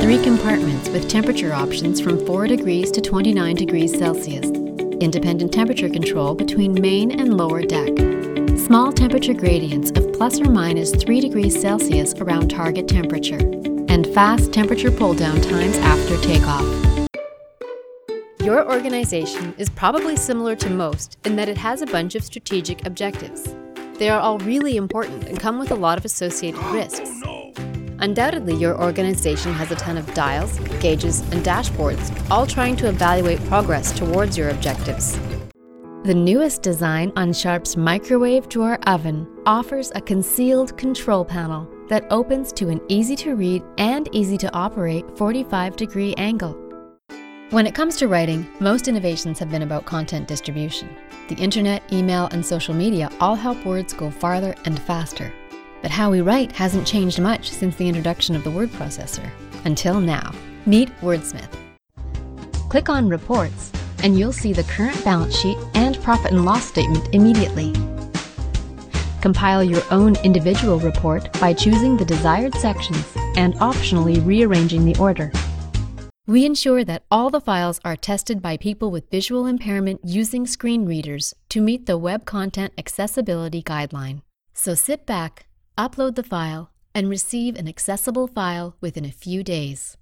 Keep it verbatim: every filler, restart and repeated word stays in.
three compartments with temperature options from four degrees to twenty-nine degrees Celsius. Independent temperature control between main and lower deck. Small temperature gradients of plus or minus three degrees Celsius around target temperature. And fast temperature pull-down times after takeoff. Your organization is probably similar to most in that it has a bunch of strategic objectives. They are all really important and come with a lot of associated risks. Undoubtedly, your organization has a ton of dials, gauges, and dashboards, all trying to evaluate progress towards your objectives. The newest design on Sharp's microwave drawer oven offers a concealed control panel that opens to an easy-to-read and easy-to-operate forty-five degree angle. When it comes to writing, most innovations have been about content distribution. The internet, email, and social media all help words go farther and faster. But how we write hasn't changed much since the introduction of the word processor. Until now. Meet Wordsmith. Click on Reports, and you'll see the current balance sheet and profit and loss statement immediately. Compile your own individual report by choosing the desired sections and optionally rearranging the order. We ensure that all the files are tested by people with visual impairment using screen readers to meet the Web Content Accessibility Guideline. So sit back, upload the file, and receive an accessible file within a few days.